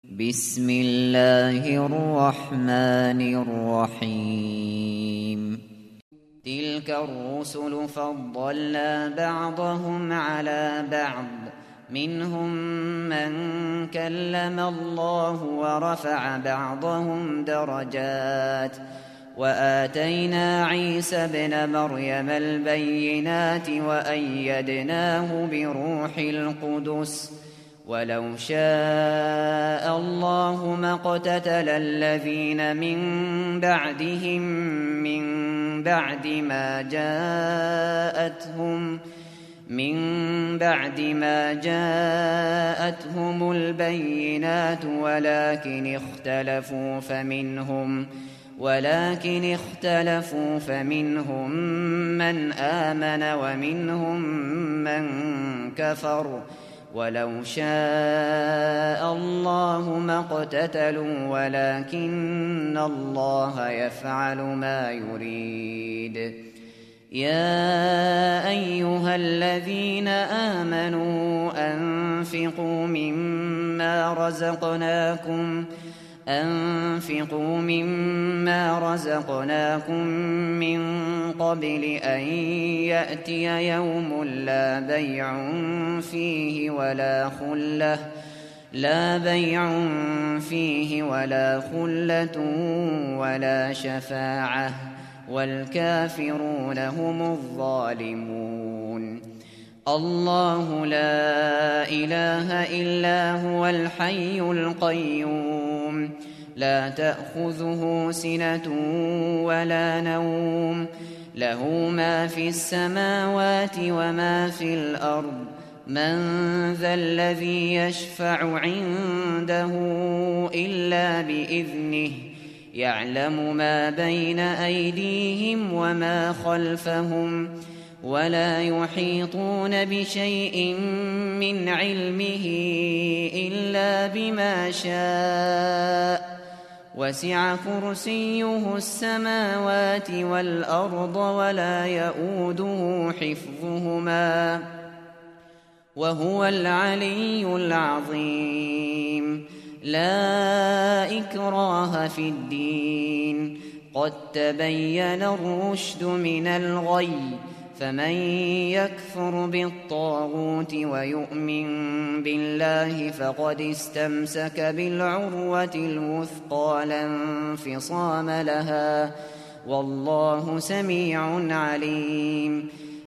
بسم الله الرحمن الرحيم تلك الرسل فضلنا بعضهم على بعض منهم من كلم الله ورفع بعضهم درجات وآتينا عيسى ابن مريم البينات وأيدناه بروح القدس ولو شاء الله ما اقتتل الذين من بعدهم من بعد ما جاءتهم البينات ولكن اختلفوا فمنهم من آمن ومنهم من كفر ولو شاء الله ما اقتتلوا ولكن الله يفعل ما يريد يا أيها الذين آمنوا أنفقوا مما رزقناكم من قبل أن يأتي يوم لا بيع فيه ولا خلة ولا شفاعة والكافرون هم الظالمون الله لا إله إلا هو الحي القيوم لا تأخذه سنة ولا نوم له ما في السماوات وما في الأرض من ذا الذي يشفع عنده إلا بإذنه يعلم ما بين أيديهم وما خلفهم ولا يحيطون بشيء من علمه إلا بما شاء وسع كرسيه السماوات والأرض ولا يؤوده حفظهما وهو العلي العظيم لا إكراه في الدين قد تبين الرشد من الغي فمن يكفر بالطاغوت ويؤمن بالله فقد استمسك بالعروة الوثقى لا انفصام لها والله سميع عليم